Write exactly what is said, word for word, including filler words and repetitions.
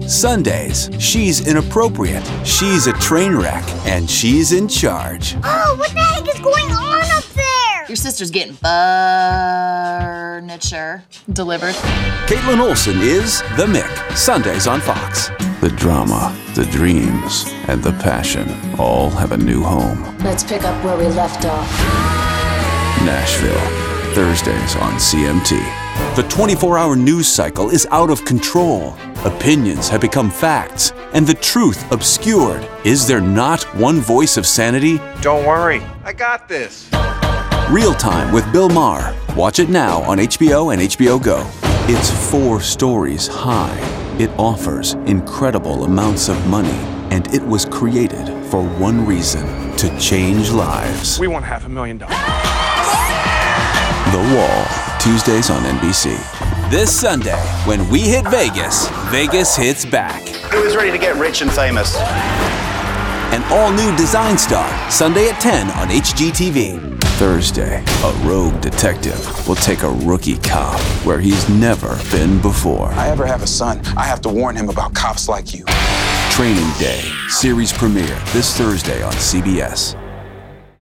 Sundays, she's inappropriate, she's a train wreck, and she's in charge. Oh, what the heck is going on up there? Your sister's getting furniture delivered. Caitlin Olsen is The Mick, Sundays on Fox. The drama, the dreams, and the passion all have a new home. Let's pick up where we left off. Nashville, Thursdays on C M T. The twenty-four hour news cycle is out of control. Opinions have become facts, and the truth obscured. Is there not one voice of sanity? Don't worry, I got this. Real Time with Bill Maher. Watch it now on H B O and H B O Go. It's four stories high. It offers incredible amounts of money, and it was created for one reason: to change lives. We want half a million dollars. The Wall, Tuesdays on N B C. This Sunday, when we hit Vegas, Vegas hits back. Who is ready to get rich and famous? An all-new Design Star, Sunday at ten on H G T V. Thursday, a rogue detective will take a rookie cop where he's never been before. If I ever have a son, I have to warn him about cops like you. Training Day, series premiere this Thursday on C B S.